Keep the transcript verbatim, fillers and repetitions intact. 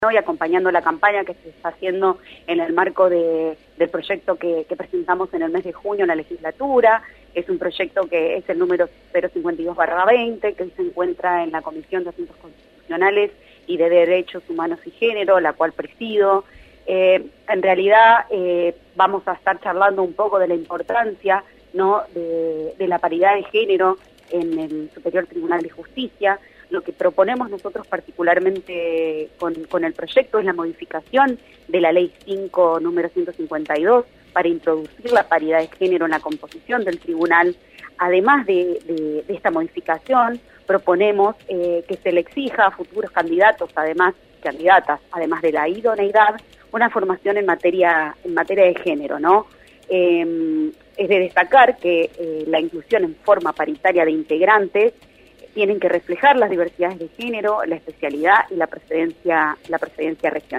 y acompañando la campaña que se está haciendo en el marco de, del proyecto que, que presentamos en el mes de junio en la legislatura. Es un proyecto que es el número cero cincuenta y dos barra veinte, que hoy se encuentra en la Comisión de Asuntos Constitucionales y de Derechos Humanos y Género, la cual presido. Eh, en realidad eh, vamos a estar charlando un poco de la importancia, ¿no?, de, de la paridad de género en el Superior Tribunal de Justicia. Lo que proponemos nosotros particularmente con, con el proyecto es la modificación de la Ley cinco, número ciento cincuenta y dos, para introducir la paridad de género en la composición del tribunal. Además de, de, de esta modificación, proponemos eh, que se le exija a futuros candidatos, además candidatas, además de la idoneidad, una formación en materia, en materia de género, ¿no? Eh, es de destacar que eh, la inclusión en forma paritaria de integrantes tienen que reflejar las diversidades de género, la especialidad y la precedencia, la precedencia regional.